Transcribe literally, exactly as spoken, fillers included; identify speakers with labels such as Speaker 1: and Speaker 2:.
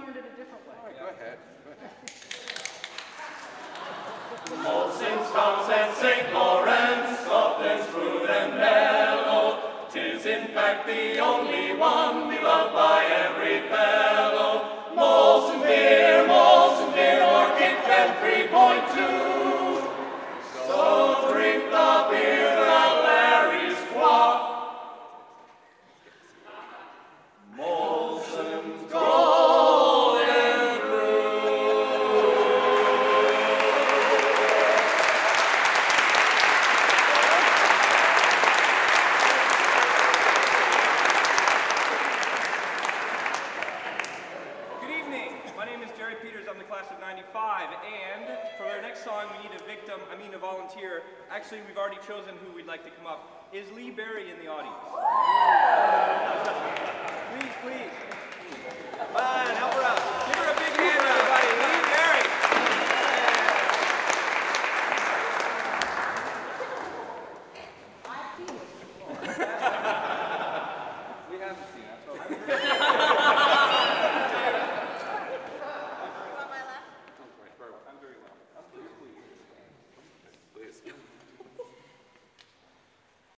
Speaker 1: learned it a different way.
Speaker 2: All right, go ahead. Go ahead.
Speaker 3: Molson's comes and Saint Lawrence, soft and smooth and mellow, 'tis in fact the only one beloved by every fellow. Molson beer, Molson beer, or Kit Kat three point two. So drink the beer that Larry's quaff. Molson's Golden Brew.
Speaker 4: Good evening. My name is Jerry Peters. I'm the class of ninety-five, and for our next song, we need a victim, I mean a volunteer. Actually, we've already chosen who we'd like to come up. Is Lee Berry in the audience? Please, please. Bye.